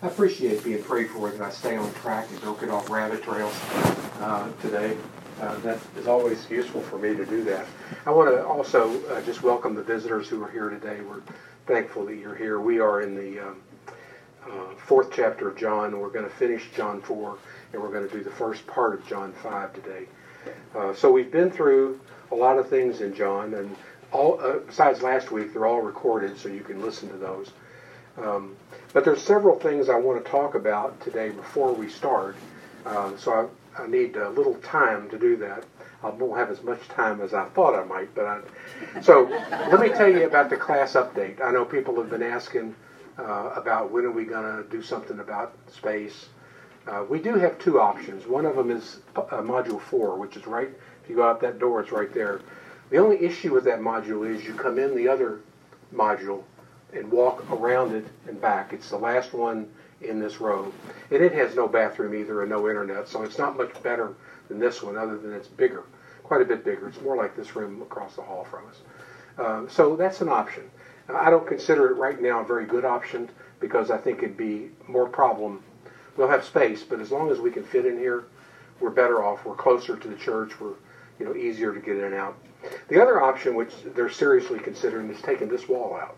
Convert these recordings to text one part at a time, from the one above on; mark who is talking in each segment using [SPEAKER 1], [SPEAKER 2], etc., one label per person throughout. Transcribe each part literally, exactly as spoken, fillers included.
[SPEAKER 1] I appreciate being prayed for that I stay on track and don't get off rabbit trails uh, today. Uh, that is always useful for me to do that. I want to also uh, just welcome the visitors who are here today. We're thankful that you're here. We are in the um, uh, fourth chapter of John. We're going to finish John four, and we're going to do the first part of John five today. Uh, so we've been through a lot of things in John, and all uh, besides last week, they're all recorded, so you can listen to those. Um, but there's several things I want to talk about today before we start. Uh, so I I need a little time to do that. I won't have as much time as I thought I might. But I, so let me tell you about the class update. I know people have been asking uh, about when are we going to do something about space. Uh, we do have two options. One of them is uh, Module four, which is right, if you go out that door, it's right there. The only issue with that module is you come in the other module and walk around it and back. It's the last one in this row. And it has no bathroom either and no internet, so it's not much better than this one other than it's bigger, quite a bit bigger. It's more like this room across the hall from us. Um, so that's an option. I don't consider it right now a very good option because I think it'd be more problem. We'll have space, but as long as we can fit in here, we're better off. We're closer to the church. We're you know easier to get in and out. The other option, which they're seriously considering, is taking this wall out.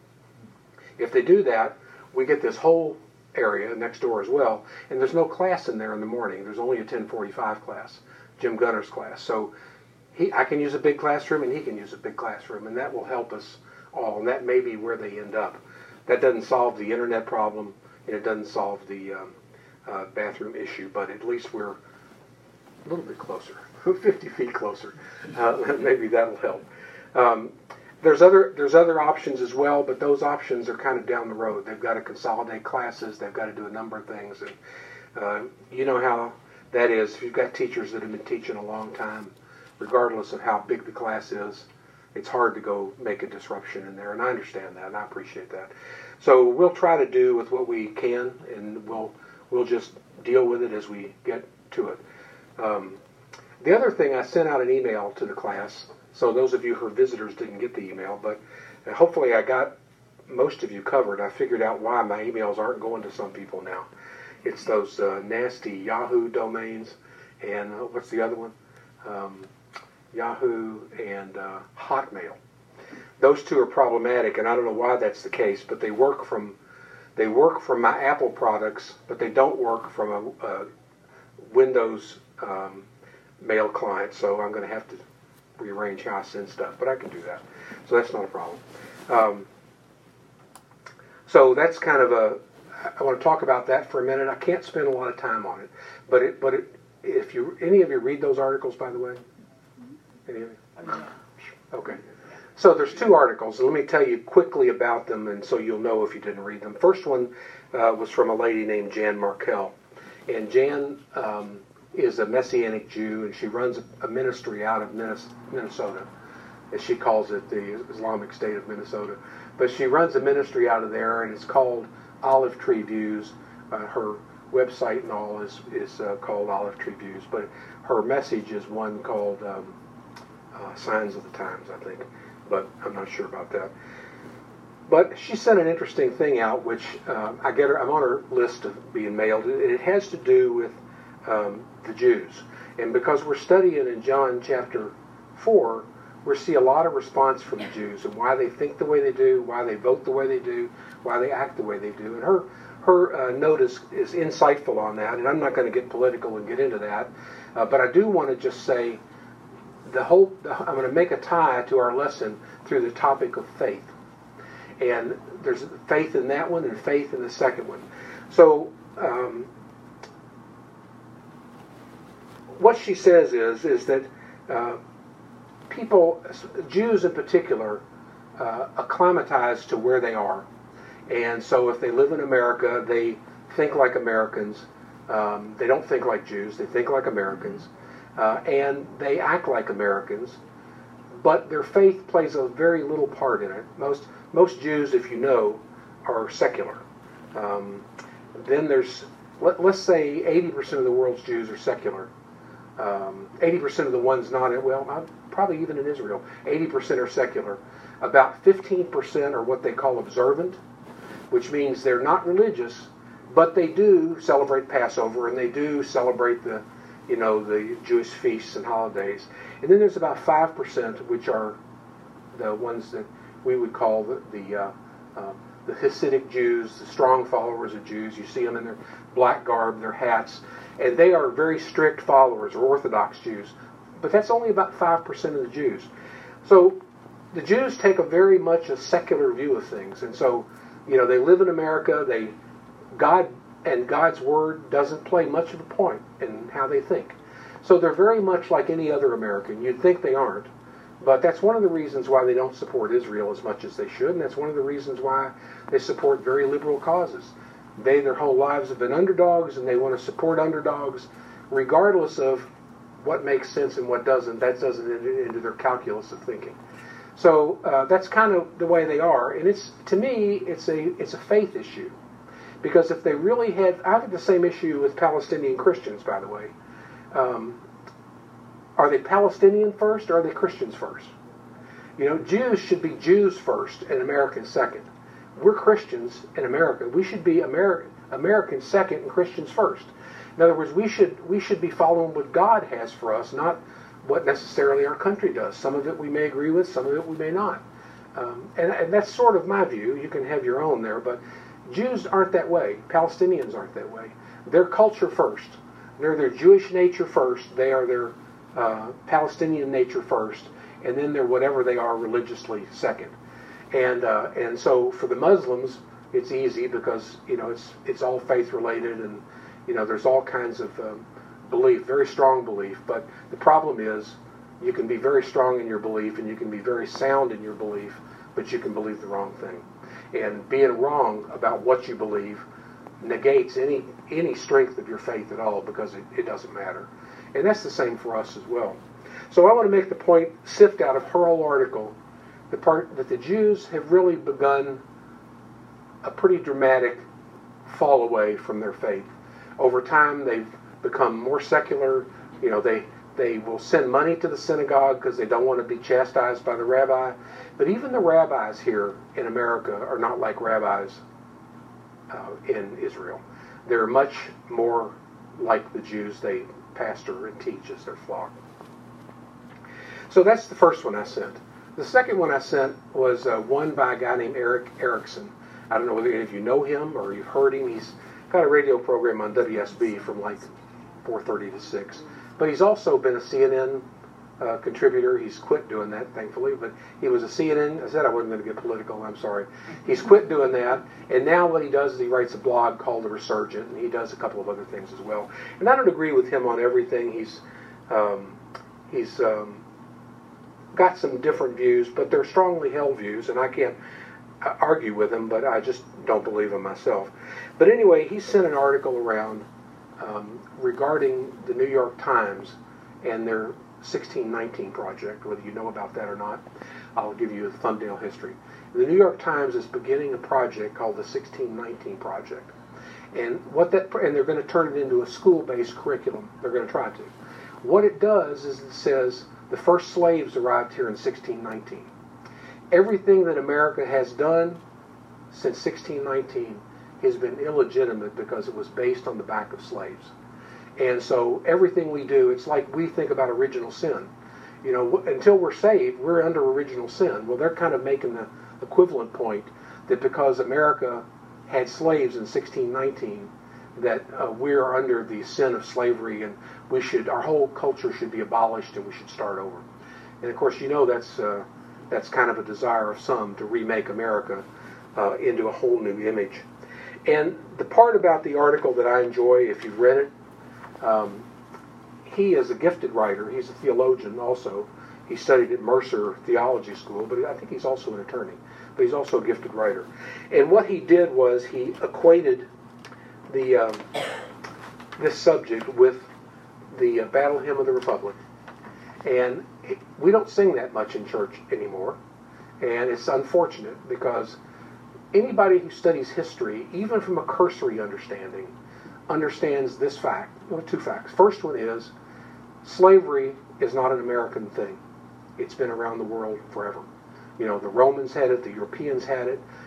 [SPEAKER 1] If they do that, we get this whole area next door as well, and there's no class in there in the morning. There's only a ten forty-five class, Jim Gunner's class. So he, I can use a big classroom, and he can use a big classroom, and that will help us all, and that may be where they end up. That doesn't solve the internet problem, and it doesn't solve the um, uh, bathroom issue, but at least we're a little bit closer, fifty feet closer. Uh, maybe that'll help. Um, There's other there's other options as well, but those options are kind of down the road. They've got to consolidate classes. They've got to do a number of things, and uh, you know how that is. If you've got teachers that have been teaching a long time, regardless of how big the class is, it's hard to go make a disruption in there, and I understand that, and I appreciate that. So we'll try to do with what we can, and we'll we'll just deal with it as we get to it. Um, the other thing, I sent out an email to the class. So those of you who are visitors didn't get the email, but hopefully I got most of you covered. I figured out why my emails aren't going to some people now. It's those uh, nasty Yahoo domains, and uh, what's the other one? Um, Yahoo and uh, Hotmail. Those two are problematic, and I don't know why that's the case, but they work from they work from my Apple products, but they don't work from a, a Windows um, mail client. So I'm going to have to rearrange how I send stuff, but I can do that. So that's not a problem. Um, so that's kind of a, I want to talk about that for a minute. I can't spend a lot of time on it, but it, but it, if you, any of you read those articles, by the way? Any of you? Okay. So there's two articles. Let me tell you quickly about them, and so you'll know if you didn't read them. First one uh, was from a lady named Jan Markell, and Jan um, is a Messianic Jew, and she runs a ministry out of Minnesota, as she calls it, the Islamic State of Minnesota. But she runs a ministry out of there, and it's called Olive Tree Views. Uh, her website and all is, is uh, called Olive Tree Views, but her message is one called um, uh, Signs of the Times, I think, but I'm not sure about that. But she sent an interesting thing out, which uh, I get her, I'm on her list of being mailed. It, it has to do with Um, the Jews. And because we're studying in John chapter four, we see a lot of response from the Jews and why they think the way they do, why they vote the way they do, why they act the way they do. And her her uh, note is, is insightful on that, and I'm not going to get political and get into that, uh, but I do want to just say the whole, I'm going to make a tie to our lesson through the topic of faith. And there's faith in that one and faith in the second one. So um, what she says is is that uh, people, Jews in particular, uh, acclimatize to where they are, and so if they live in America, they think like Americans. Um, they don't think like Jews; they think like Americans, uh, and they act like Americans. But their faith plays a very little part in it. Most most Jews, if you know, are secular. Um, then there's let, let's say eighty percent of the world's Jews are secular. Um, eighty percent of the ones not in, well, probably even in Israel, eighty percent are secular. About fifteen percent are what they call observant, which means they're not religious, but they do celebrate Passover, and they do celebrate the, you know, the Jewish feasts and holidays. And then there's about five percent, which are the ones that we would call the the, uh, uh, the Hasidic Jews, the strong followers of Jews. You see them in their black garb, their hats, and they are very strict followers, or Orthodox Jews. But that's only about five percent of the Jews. So the Jews take a very much a secular view of things, and so, you know, they live in America. They God and God's Word doesn't play much of a point in how they think. So they're very much like any other American. You'd think they aren't, but that's one of the reasons why they don't support Israel as much as they should, and that's one of the reasons why they support very liberal causes. They, their whole lives, have been underdogs, and they want to support underdogs regardless of what makes sense and what doesn't. That doesn't enter into their calculus of thinking. So uh, that's kind of the way they are, and it's, to me, it's a it's a faith issue, because if they really had, I have the same issue with Palestinian Christians, by the way. Um, are they Palestinian first, or are they Christians first? You know, Jews should be Jews first and Americans second. We're Christians in America. We should be Ameri- Americans second and Christians first. In other words, we should we should be following what God has for us, not what necessarily our country does. Some of it we may agree with, some of it we may not. Um, and, and that's sort of my view. You can have your own there, but Jews aren't that way. Palestinians aren't that way. They're culture first. They're their Jewish nature first. They are their uh, Palestinian nature first, and then they're whatever they are religiously second. And uh, and so for the Muslims, it's easy because, you know, it's it's all faith related, and, you know, there's all kinds of um, belief, very strong belief. But the problem is, you can be very strong in your belief, and you can be very sound in your belief, but you can believe the wrong thing. And being wrong about what you believe negates any any strength of your faith at all, because it, it doesn't matter. And that's the same for us as well. So I want to make the point, sift out of her whole article, the part that the Jews have really begun a pretty dramatic fall away from their faith. Over time, they've become more secular. You know, they they will send money to the synagogue because they don't want to be chastised by the rabbi. But even the rabbis here in America are not like rabbis uh, in Israel. They're much more like the Jews they pastor and teach as their flock. So that's the first one I sent. The second one I sent was uh, one by a guy named Eric Erickson. I don't know whether any of you know him or you've heard him. He's got a radio program on W S B from like four thirty to six. But he's also been a C N N uh, contributor. He's quit doing that, thankfully. But he was a C N N. I said I wasn't going to get political. I'm sorry. He's quit doing that. And now what he does is he writes a blog called The Resurgent, and he does a couple of other things as well. And I don't agree with him on everything. He's um, he's um, got some different views, but they're strongly held views, and I can't argue with him, but I just don't believe him myself. But anyway, he sent an article around um, regarding the New York Times and their sixteen nineteen project, whether you know about that or not. I'll give you a thumbnail history. The New York Times is beginning a project called the sixteen nineteen Project. And what that and they're going to turn it into a school-based curriculum. They're going to try to. What it does is it says the first slaves arrived here in sixteen nineteen. Everything that America has done since sixteen nineteen has been illegitimate because it was based on the back of slaves. And so everything we do, it's like we think about original sin. You know, until we're saved, we're under original sin. Well, they're kind of making the equivalent point that because America had slaves in sixteen nineteen, that uh, we're under the sin of slavery, and we should, our whole culture should be abolished, and we should start over. And of course, you know, that's uh, that's kind of a desire of some to remake America uh, into a whole new image. And the part about the article that I enjoy, if you've read it, um, he is a gifted writer. He's a theologian also. He studied at Mercer Theology School, but I think he's also an attorney. But he's also a gifted writer. And what he did was he equated the um, this subject with the uh, Battle Hymn of the Republic. And it, we don't sing that much in church anymore. And it's unfortunate because anybody who studies history, even from a cursory understanding, understands this fact. Well, two facts. First one is slavery is not an American thing. It's been around the world forever. You know, the Romans had it, the Europeans had it,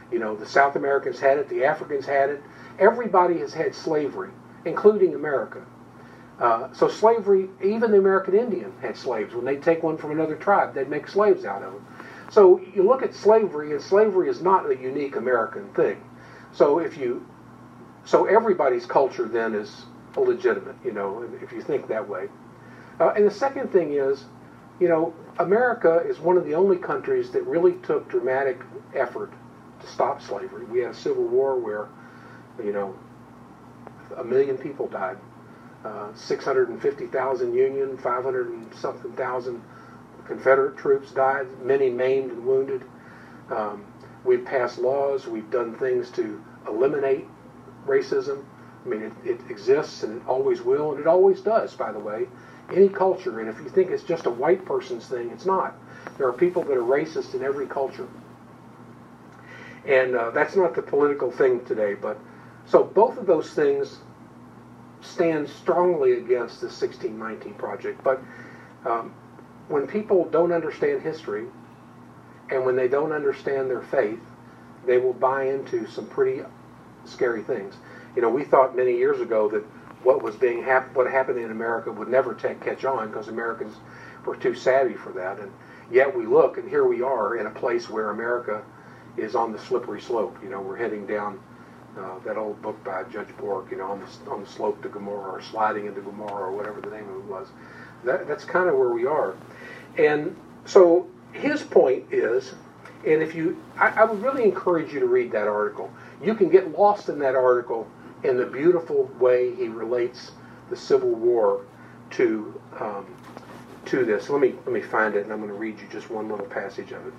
[SPEAKER 1] You know, the South Americans had it, the Africans had it. Everybody has had slavery, including America. Uh, so slavery, even the American Indian had slaves. When they'd take one from another tribe, they'd make slaves out of them. So you look at slavery, and slavery is not a unique American thing. So if you, so everybody's culture then is legitimate, you know, if you think that way. Uh, and the second thing is, you know, America is one of the only countries that really took dramatic effort to stop slavery. We had a civil war where, you know, a million people died. Uh, six hundred fifty thousand Union, five hundred and something thousand Confederate troops died, many maimed and wounded. Um, we've passed laws, we've done things to eliminate racism. I mean, it, it exists and it always will, and it always does, by the way. Any culture, and if you think it's just a white person's thing, it's not. There are people that are racist in every culture. And uh, that's not the political thing today, but so both of those things stand strongly against the sixteen nineteen Project. But um, when people don't understand history, and when they don't understand their faith, they will buy into some pretty scary things. You know, we thought many years ago that what was being hap- what happened in America would never take, catch on because Americans were too savvy for that. And yet we look, and here we are in a place where America is on the slippery slope. You know, we're heading down uh, that old book by Judge Bork, you know, on the, on the slope to Gomorrah, or sliding into Gomorrah, or whatever the name of it was. That, that's kind of where we are. And so his point is, and if you, I, I would really encourage you to read that article. You can get lost in that article in the beautiful way he relates the Civil War to um, to this. Let me let me find it, and I'm going to read you just one little passage of it.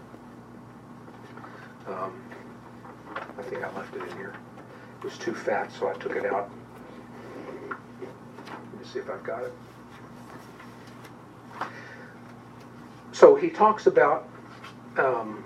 [SPEAKER 1] Um, I think I left it in here. It was too fat, so I took it out. Let me see if I've got it. So he talks about um,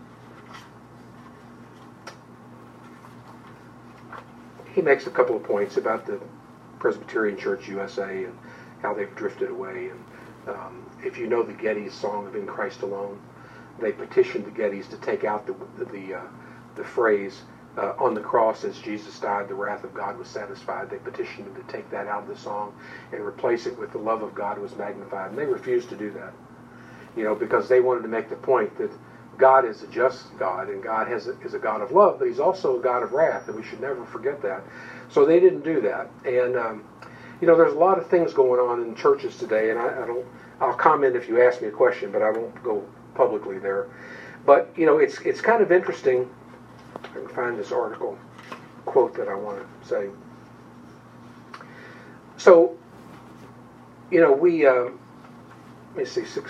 [SPEAKER 1] he makes a couple of points about the Presbyterian Church U S A and how they've drifted away. And um, if you know the Gettys song of "In Christ Alone," they petitioned the Gettys to take out the the uh, the phrase uh, "on the cross as Jesus died, the wrath of God was satisfied." They petitioned them to take that out of the song and replace it with "the love of God was magnified," and they refused to do that. You know, because they wanted to make the point that God is a just God, and God has a, is a God of love, but He's also a God of wrath, and we should never forget that. So they didn't do that. And um, you know, there's a lot of things going on in churches today, and I, I don't. I'll comment if you ask me a question, but I won't go publicly there. But you know, it's it's kind of interesting. I can find this article quote that I want to say. So, you know, we um, let me see six.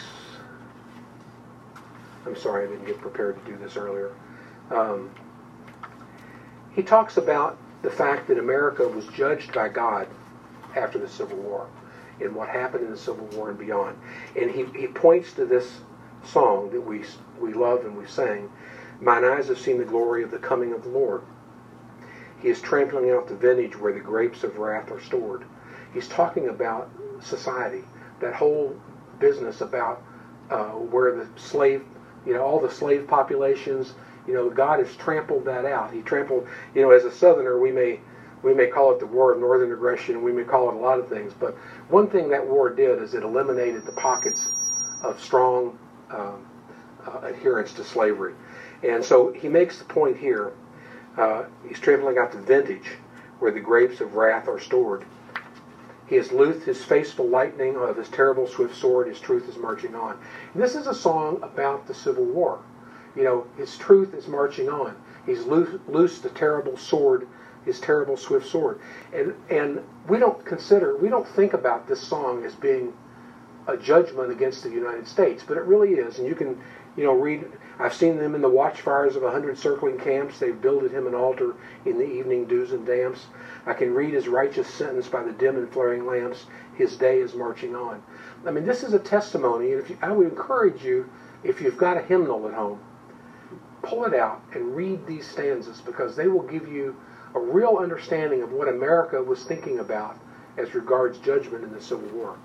[SPEAKER 1] I'm sorry, I didn't get prepared to do this earlier. Um, he talks about the fact that America was judged by God after the Civil War and what happened in the Civil War and beyond. And he, he points to this song that we we love and we sang, "Mine eyes have seen the glory of the coming of the Lord. He is trampling out the vintage where the grapes of wrath are stored." He's talking about society, that whole business about uh, where the slave You know, all the slave populations, you know, God has trampled that out. He trampled, you know, as a Southerner, we may we may call it the War of Northern Aggression, we may call it a lot of things, but one thing that war did is it eliminated the pockets of strong um, uh, adherence to slavery. And so he makes the point here, uh, he's trampling out the vintage where the grapes of wrath are stored. He has loosed his faithful lightning of his terrible swift sword. His truth is marching on. And this is a song about the Civil War. You know, his truth is marching on. He's loosed, loosed the terrible sword, his terrible swift sword. And and we don't consider, we don't think about this song as being a judgment against the United States, but it really is. And you can, you know, read, I've seen them in the watchfires of a hundred circling camps. They've builded him an altar in the evening dews and damps. I can read his righteous sentence by the dim and flaring lamps. His day is marching on. I mean, this is a testimony, and if you, I would encourage you, if you've got a hymnal at home, pull it out and read these stanzas, because they will give you a real understanding of what America was thinking about as regards judgment in the Civil War.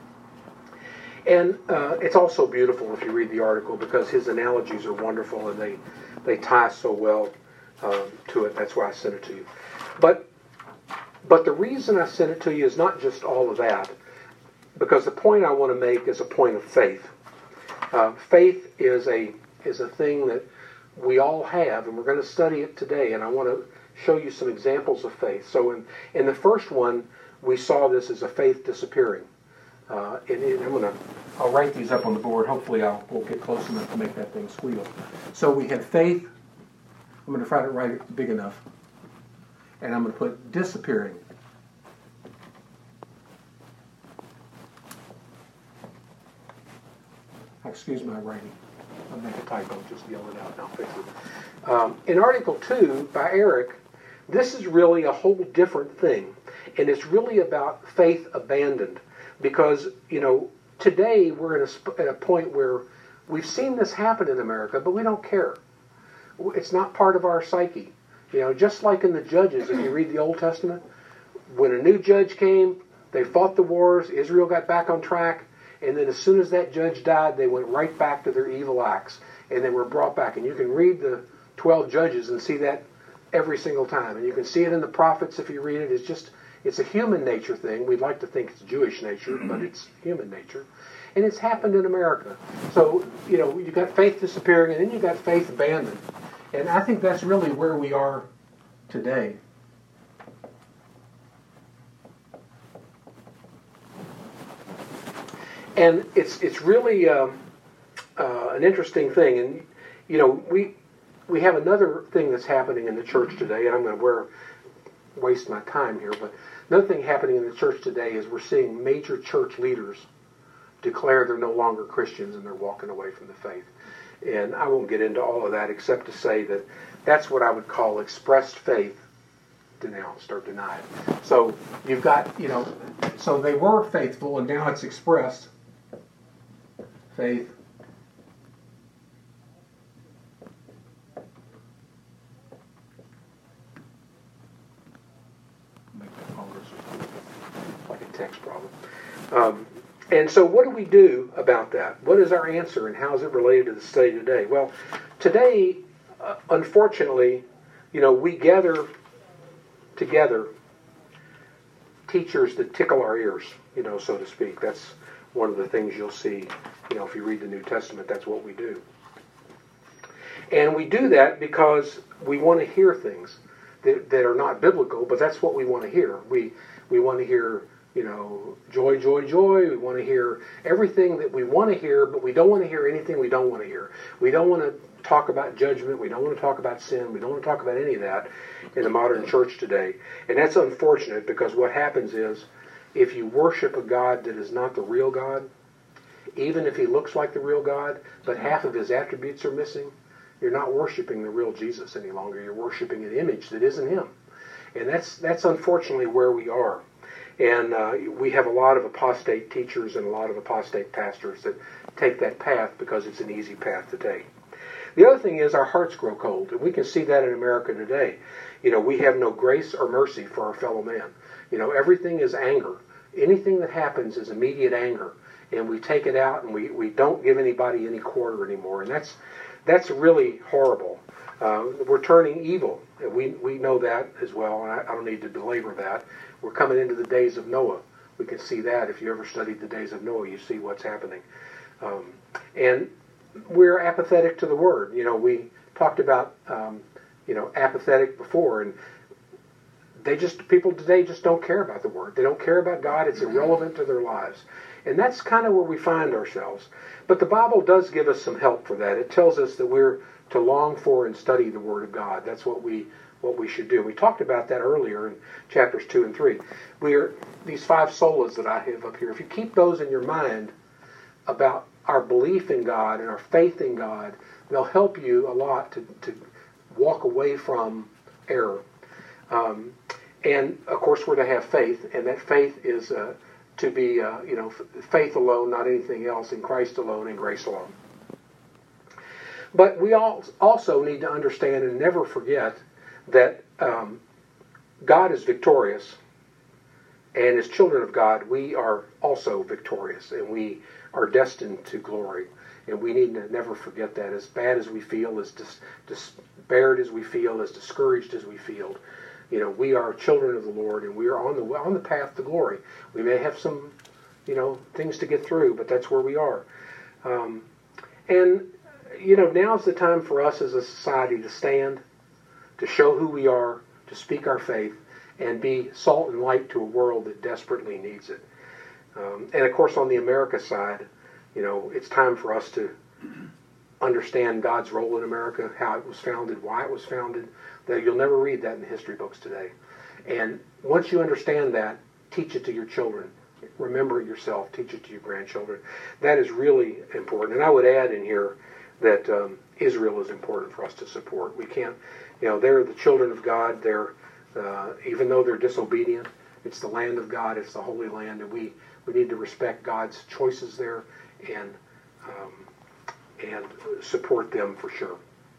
[SPEAKER 1] And uh, it's also beautiful if you read the article, because his analogies are wonderful and they, they tie so well um, to it. That's why I sent it to you. But but the reason I sent it to you is not just all of that, because the point I want to make is a point of faith. Uh, faith is a is a thing that we all have, and we're going to study it today. And I want to show you some examples of faith. So in in the first one, we saw this as a faith disappearing. Uh, and, and I'm going to I'll write these up on the board. Hopefully, I'll we'll get close enough to make that thing squeal. So we have faith. I'm going to try to write it big enough, and I'm going to put disappearing. Excuse my writing. I'll make a typo, just yell it out and I'll fix it. Um, in Article two by Eric, this is really a whole different thing. And it's really about faith abandoned. Because, you know, today we're in a, at a point where we've seen this happen in America, but we don't care. It's not part of our psyche. You know, just like in the Judges, if you read the Old Testament, when a new judge came, they fought the wars, Israel got back on track, and then as soon as that judge died, they went right back to their evil acts, and they were brought back. And you can read the twelve Judges and see that every single time. And you can see it in the prophets if you read it. It's just, it's a human nature thing. We'd like to think it's Jewish nature, but it's human nature. And it's happened in America. So, you know, you've got faith disappearing, and then you've got faith abandoned. And I think that's really where we are today. And it's it's really um, uh, an interesting thing. And, you know, we we have another thing that's happening in the church today, and I'm going to wear, waste my time here, but another thing happening in the church today is we're seeing major church leaders declare they're no longer Christians and they're walking away from the faith. And I won't get into all of that except to say that that's what I would call expressed faith denounced or denied. So you've got, you know, so they were faithful and now it's expressed faith make that longer so like a text problem. Um, and so what do we do about that? What is our answer and how is it related to the study today? Well, today, uh, unfortunately, you know, we gather together teachers that tickle our ears, you know, so to speak. That's one of the things you'll see, you know, if you read the New Testament, that's what we do. And we do that because we want to hear things that, that are not biblical, but that's what we want to hear. We we want to hear, you know, joy, joy, joy. We want to hear everything that we want to hear, but we don't want to hear anything we don't want to hear. We don't want to talk about judgment. We don't want to talk about sin. We don't want to talk about any of that in the modern church today. And that's unfortunate because what happens is if you worship a God that is not the real God, even if he looks like the real God, but half of his attributes are missing, you're not worshiping the real Jesus any longer. You're worshiping an image that isn't him. And that's that's unfortunately where we are. And uh, we have a lot of apostate teachers and a lot of apostate pastors that take that path because it's an easy path to take. The other thing is our hearts grow cold, and we can see that in America today. You know, we have no grace or mercy for our fellow man. You know, everything is anger. Anything that happens is immediate anger, and we take it out, and we, we don't give anybody any quarter anymore, and that's that's really horrible. Uh, we're turning evil, and we, we know that as well, and I, I don't need to belabor that. We're coming into the days of Noah. We can see that. If you ever studied the days of Noah, you see what's happening. Um, and we're apathetic to the Word. You know, we talked about, um, you know, apathetic before, and they just, people today just don't care about the Word. They don't care about God. It's irrelevant to their lives. And that's kind of where we find ourselves. But the Bible does give us some help for that. It tells us that we're to long for and study the Word of God. That's what we what we should do. We talked about that earlier in chapters two and three. We are these five solas that I have up here. If you keep those in your mind about our belief in God and our faith in God, they'll help you a lot to, to walk away from error. Um, and of course, we're to have faith, and that faith is uh, to be, uh, you know, faith alone, not anything else, in Christ alone, and grace alone. But we all also need to understand and never forget that um, God is victorious, and as children of God, we are also victorious, and we are destined to glory. And we need to never forget that. As bad as we feel, as dis- despaired as we feel, as discouraged as we feel, you know, we are children of the Lord, and we are on the on the path to glory. We may have some, you know, things to get through, but that's where we are. Um, and, you know, now's the time for us as a society to stand, to show who we are, to speak our faith, and be salt and light to a world that desperately needs it. Um, and, of course, on the America side, you know, it's time for us to understand God's role in America, how it was founded, why it was founded. That you'll never read that in the history books today. And once you understand that, teach it to your children. Remember it yourself. Teach it to your grandchildren. That is really important. And I would add in here that um, Israel is important for us to support. We can't, you know, they're the children of God. They're, uh, even though they're disobedient, it's the land of God. It's the Holy Land, and we, we need to respect God's choices there and um, and support them for sure.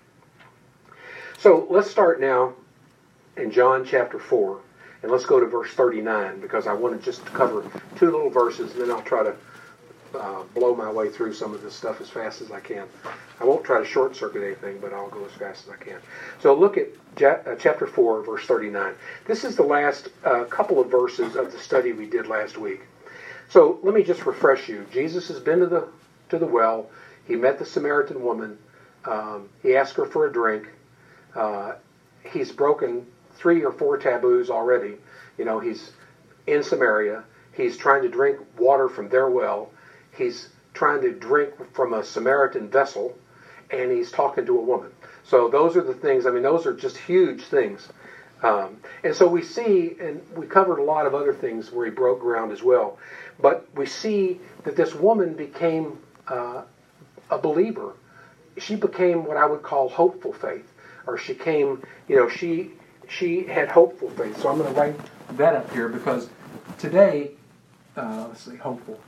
[SPEAKER 1] So let's start now in John chapter four, and let's go to verse thirty-nine, because I want to just cover two little verses, and then I'll try to uh, blow my way through some of this stuff as fast as I can. I won't try to short-circuit anything, but I'll go as fast as I can. So look at ja- uh, chapter four, verse thirty-nine. This is the last uh, couple of verses of the study we did last week. So let me just refresh you. Jesus has been to the to the well. He met the Samaritan woman. Um, he asked her for a drink. Uh, he's broken three or four taboos already. You know, he's in Samaria. He's trying to drink water from their well. He's trying to drink from a Samaritan vessel. And he's talking to a woman. So those are the things, I mean, those are just huge things. Um, and so we see, and we covered a lot of other things where he broke ground as well. But we see that this woman became uh, a believer. She became what I would call hopeful faith. Or she came, you know, she she had hopeful faith. So I'm going to write that up here because today, uh, let's see, hopeful.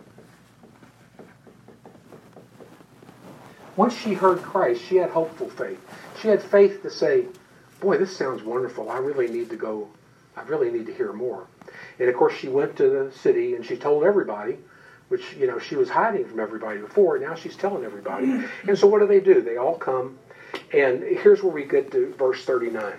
[SPEAKER 1] Once she heard Christ, she had hopeful faith. She had faith to say, boy, this sounds wonderful. I really need to go, I really need to hear more. And of course she went to the city and she told everybody, which, you know, she was hiding from everybody before. Now she's telling everybody. And so what do they do? They all come. And here's where we get to verse thirty-nine.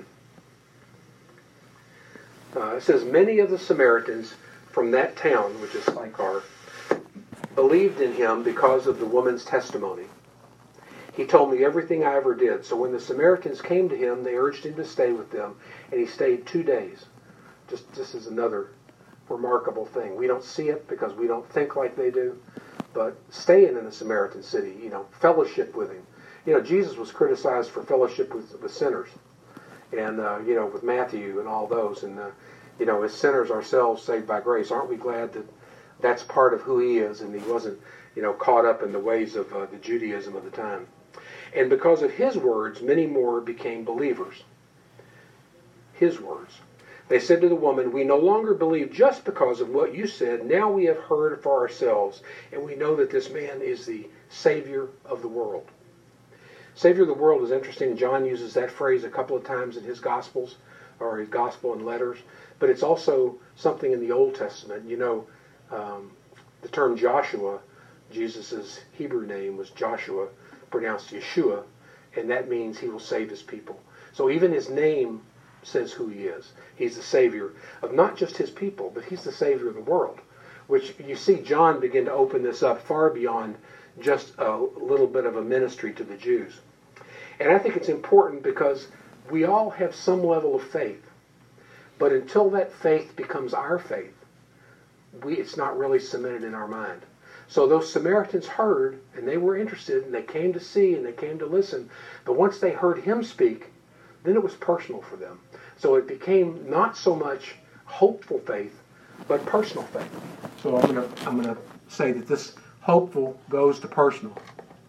[SPEAKER 1] Uh, it says, many of the Samaritans from that town, which is Sychar, believed in him because of the woman's testimony. He told me everything I ever did. So when the Samaritans came to him, they urged him to stay with them, and he stayed two days. Just this is another remarkable thing. We don't see it because we don't think like they do, but staying in a Samaritan city, you know, fellowship with him. You know, Jesus was criticized for fellowship with, with sinners, and uh, you know, with Matthew and all those, and uh, you know, as sinners ourselves saved by grace, aren't we glad that that's part of who he is, and he wasn't, you know, caught up in the ways of uh, the Judaism of the time. And because of his words, many more became believers. His words. They said to the woman, we no longer believe just because of what you said. Now we have heard for ourselves, and we know that this man is the Savior of the world. Savior of the world is interesting. John uses that phrase a couple of times in his Gospels, or his Gospel and letters. But it's also something in the Old Testament. You know, um, the term Joshua, Jesus' Hebrew name was Joshua, pronounced Yeshua, and that means he will save his people. So even his name says who he is. He's the Savior of not just his people, but he's the Savior of the world, which you see John begin to open this up far beyond just a little bit of a ministry to the Jews. And I think it's important because we all have some level of faith, but until that faith becomes our faith, we, it's not really cemented in our mind. So those Samaritans heard, and they were interested, and they came to see, and they came to listen. But once they heard him speak, then it was personal for them. So it became not so much hopeful faith, but personal faith. So I'm going to I'm going to say that this hopeful goes to personal.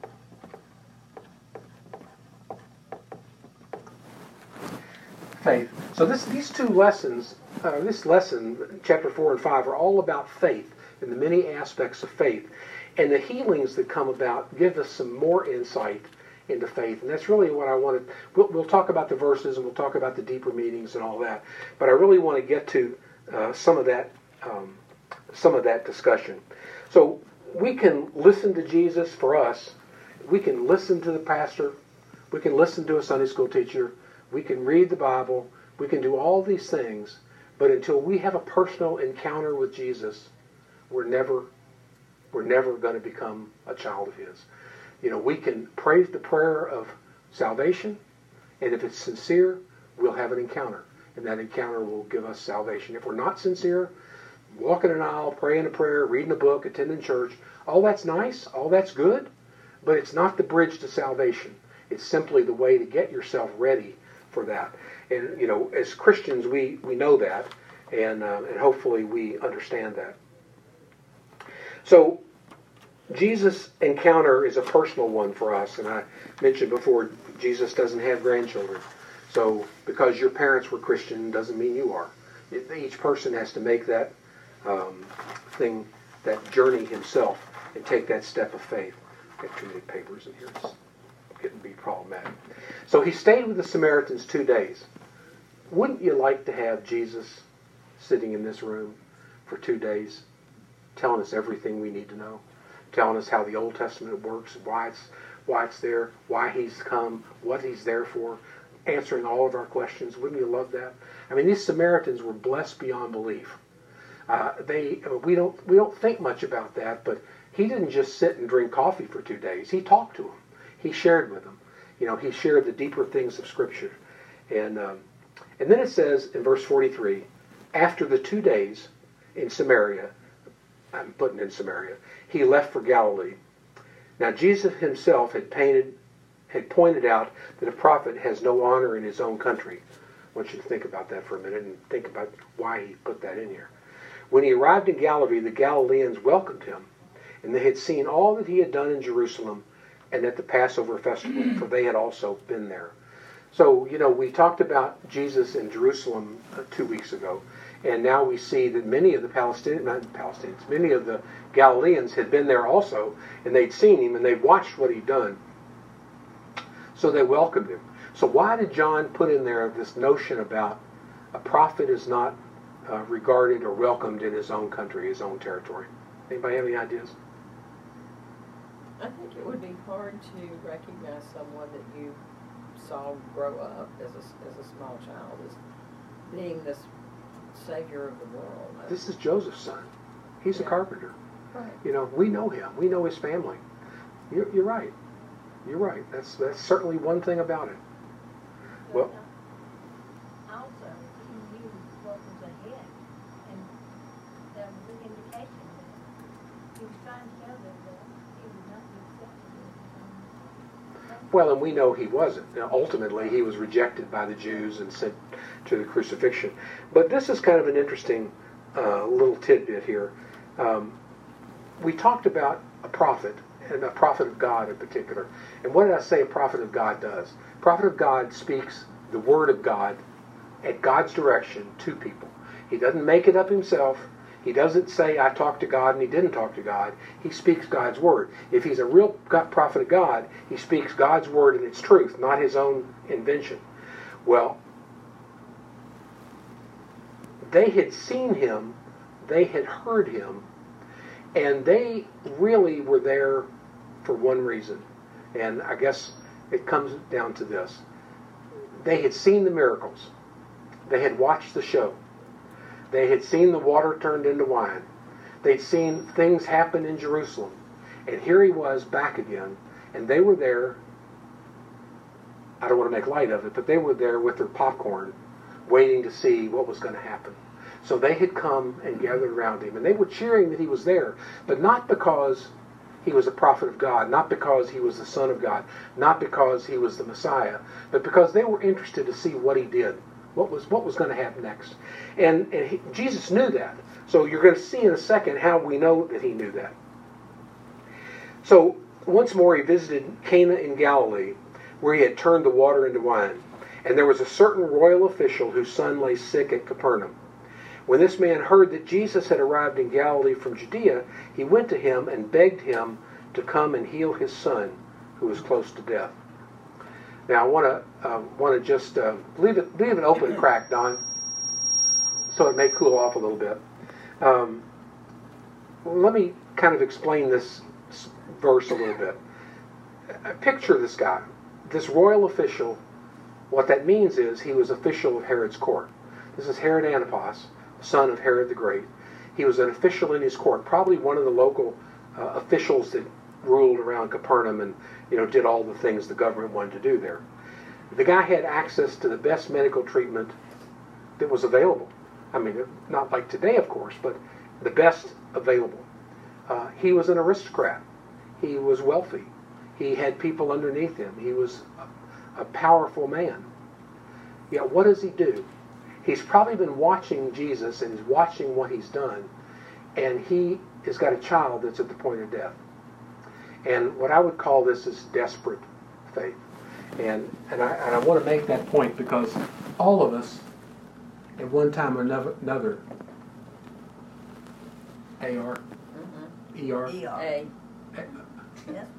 [SPEAKER 1] Faith. So this these two lessons, uh, this lesson, chapter four and five, are all about faith and the many aspects of faith. And the healings that come about give us some more insight into faith. And that's really what I wanted. We'll, we'll talk about the verses and we'll talk about the deeper meanings and all that. But I really want to get to uh, some of that um, some of that discussion. So we can listen to Jesus for us We can listen to the pastor. We can listen to a Sunday school teacher. We can read the Bible. We can do all these things. But until we have a personal encounter with Jesus, we're never, we're never going to become a child of His. You know, we can pray the prayer of salvation, and if it's sincere, we'll have an encounter. And that encounter will give us salvation. If we're not sincere, walking an aisle, praying a prayer, reading a book, attending church, all that's nice, all that's good, but it's not the bridge to salvation. It's simply the way to get yourself ready for that. And, you know, as Christians, we, we know that, and, uh, and hopefully we understand that. So, Jesus' encounter is a personal one for us, and I mentioned before, Jesus doesn't have grandchildren. So, because your parents were Christian doesn't mean you are. It, each person has to make that um, thing, that journey himself, and take that step of faith. I've got too many papers in here. It's getting to be problematic. So he stayed with the Samaritans two days. Wouldn't you like to have Jesus sitting in this room for two days, telling us everything we need to know, telling us how the Old Testament works, why it's why it's there, why He's come, what He's there for, answering all of our questions? Wouldn't you love that? I mean, these Samaritans were blessed beyond belief. Uh, they we don't we don't think much about that, but He didn't just sit and drink coffee for two days. He talked to them. He shared with them. You know, He shared the deeper things of Scripture. And um, and then it says in verse forty-three, after the two days in Samaria, I'm putting in Samaria, He left for Galilee. Now Jesus Himself had painted, had pointed out that a prophet has no honor in his own country. I want you to think about that for a minute and think about why He put that in here. When He arrived in Galilee, the Galileans welcomed Him, and they had seen all that He had done in Jerusalem and at the Passover festival, for they had also been there. So, you know, we talked about Jesus in Jerusalem uh, two weeks ago, and now we see that many of the Palestinians, not Palestinians, many of the Galileans had been there also, and they'd seen Him, and they'd watched what He'd done. So they welcomed Him. So why did John put in there this notion about a prophet is not uh, regarded or welcomed in his own country, his own territory? Anybody have any ideas?
[SPEAKER 2] I think it would be hard to recognize someone that you saw grow up as a, as a small child as being this Savior of the world.
[SPEAKER 1] This is Joseph's son. He's
[SPEAKER 2] Yeah.
[SPEAKER 1] a carpenter.
[SPEAKER 2] Right.
[SPEAKER 1] You know, we know him. We know his family. You're, you're right. You're right. That's that's certainly one thing about it. Well,
[SPEAKER 3] also, He knew what was ahead, and that was an indication that He was trying to show them that He would not be accepted.
[SPEAKER 1] well, and we know he wasn't. Now, ultimately, he was rejected by the Jews and sent to the crucifixion. But this is kind of an interesting uh, little tidbit here. Um, we talked about a prophet, and a prophet of God in particular. And what did I say a prophet of God does? A prophet of God speaks the word of God at God's direction to people. He doesn't make it up himself. He doesn't say, I talked to God and he didn't talk to God. He speaks God's word. If he's a real prophet of God, he speaks God's word and its truth, not his own invention. Well, they had seen him, they had heard him, and they really were there for one reason. And I guess it comes down to this. They had seen the miracles. They had watched the show. They had seen the water turned into wine. They'd seen things happen in Jerusalem. And here he was back again. And they were there, I don't want to make light of it, but they were there with their popcorn waiting to see what was going to happen. So they had come and gathered around him. And they were cheering that he was there. But not because he was a prophet of God, not because he was the Son of God, not because he was the Messiah, but because they were interested to see what he did. What was what was going to happen next. And, and he, Jesus knew that. So you're going to see in a second how we know that he knew that. So once more he visited Cana in Galilee, where he had turned the water into wine. And there was a certain royal official whose son lay sick at Capernaum. When this man heard that Jesus had arrived in Galilee from Judea, he went to him and begged him to come and heal his son, who was close to death. Now I want to uh, want to just uh, leave it leave it open crack, Don, so it may cool off a little bit. Um, let me kind of explain this verse a little bit. uh, picture this guy, this royal official. What that means is he was official of Herod's court. This is Herod Antipas, son of Herod the Great. He was an official in his court, probably one of the local uh, officials that ruled around Capernaum and, you know, did all the things the government wanted to do there. The guy had access to the best medical treatment that was available. I mean, not like today, of course, but the best available. Uh, he was an aristocrat. He was wealthy. He had people underneath him. He was a, a powerful man. Yet what does he do? He's probably been watching Jesus and he's watching what he's done, and he has got a child that's at the point of death. And what I would call this is desperate faith. And and I, and I want to make that point because all of us, at one time or another, A R,
[SPEAKER 2] Mm-hmm.
[SPEAKER 1] E R,
[SPEAKER 3] E R.
[SPEAKER 2] A.
[SPEAKER 3] Desperate.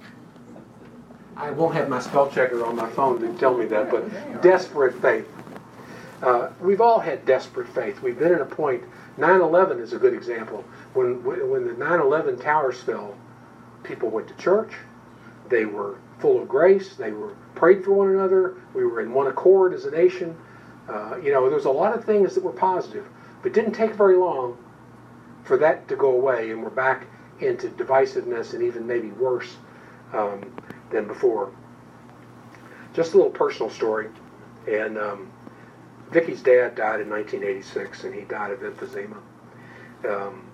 [SPEAKER 1] I won't have my spell checker on my phone to tell me that, but desperate faith. Uh, we've all had desperate faith. We've been at a point. nine eleven is a good example. When when the nine eleven towers fell, people went to church. They were full of grace. They were prayed for one another. We were in one accord as a nation. Uh, you know, there was a lot of things that were positive, but it didn't take very long for that to go away, and we're back into divisiveness and even maybe worse um, than before. Just a little personal story, and um, Vicky's dad died in nineteen eighty-six, and he died of emphysema. Um,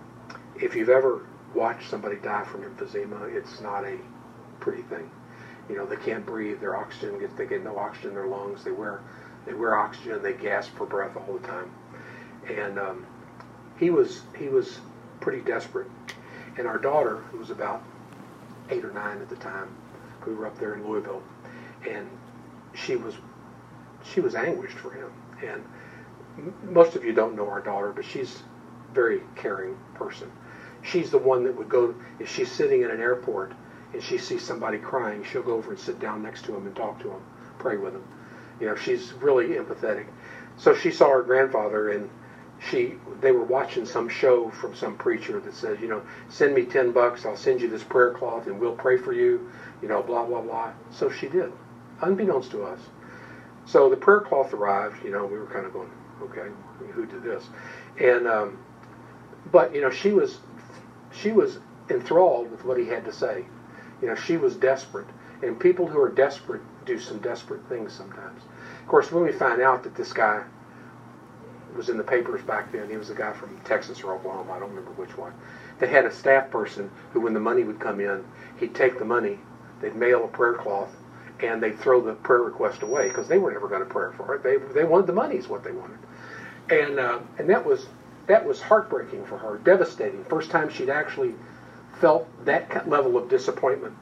[SPEAKER 1] if you've ever watched somebody die from emphysema, it's not a pretty thing. You know, they can't breathe. Their oxygen gets, they get no oxygen in their lungs. They wear they wear oxygen. They gasp for breath all the time. And um, he was he was pretty desperate. And our daughter, who was about eight or nine at the time, we were up there in Louisville, and she was she was anguished for him. And m- most of you don't know our daughter, but she's a very caring person. She's the one that would go, if she's sitting in an airport and she sees somebody crying, she'll go over and sit down next to him and talk to him, pray with him. You know, she's really empathetic. So she saw her grandfather, and she they were watching some show from some preacher that says, you know, send me ten bucks, I'll send you this prayer cloth and we'll pray for you, you know, blah, blah, blah. So she did, unbeknownst to us. So the prayer cloth arrived, you know, we were kind of going, okay, who did this? And, um, but, you know, she was, she was enthralled with what he had to say. You know, she was desperate. And people who are desperate do some desperate things sometimes. Of course, when we find out that this guy was in the papers back then, he was a guy from Texas or Oklahoma, I don't remember which one. They had a staff person who, when the money would come in, he'd take the money, they'd mail a prayer cloth, and they'd throw the prayer request away because they were never going to pray for it. They they wanted the money is what they wanted. And uh, and that was that was heartbreaking for her, devastating. First time she'd actually felt that level of disappointment.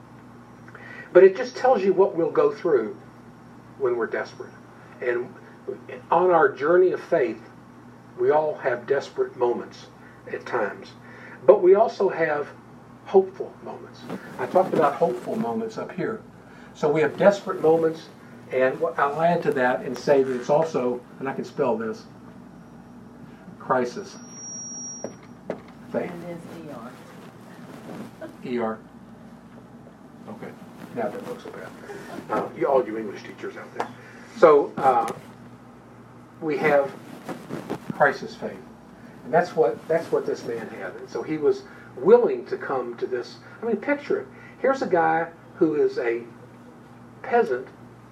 [SPEAKER 1] But it just tells you what we'll go through when we're desperate. And on our journey of faith, we all have desperate moments at times. But we also have hopeful moments. I talked about hopeful moments up here. So we have desperate moments, and I'll add to that and say that it's also, and I can spell this, crisis. Faith.
[SPEAKER 2] And it's E R.
[SPEAKER 1] E R. Okay. Now that looks so bad. Uh, you, all you English teachers out there. So uh, we have crisis faith, and that's what that's what this man had. And so he was willing to come to this. I mean, picture it. Here's a guy who is a peasant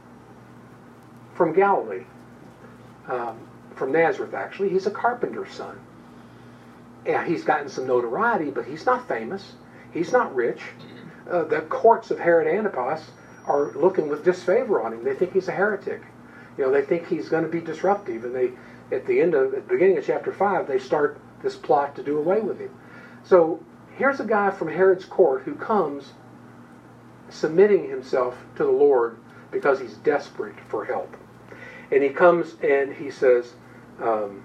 [SPEAKER 1] from Galilee, um, from Nazareth. Actually, he's a carpenter's son. Yeah, he's gotten some notoriety, but he's not famous. He's not rich. Uh, the courts of Herod Antipas are looking with disfavor on him. They think he's a heretic. You know, they think he's going to be disruptive, and they, at the end of, at the beginning of chapter five, they start this plot to do away with him. So here's a guy from Herod's court who comes submitting himself to the Lord because he's desperate for help. And he comes and he says, um,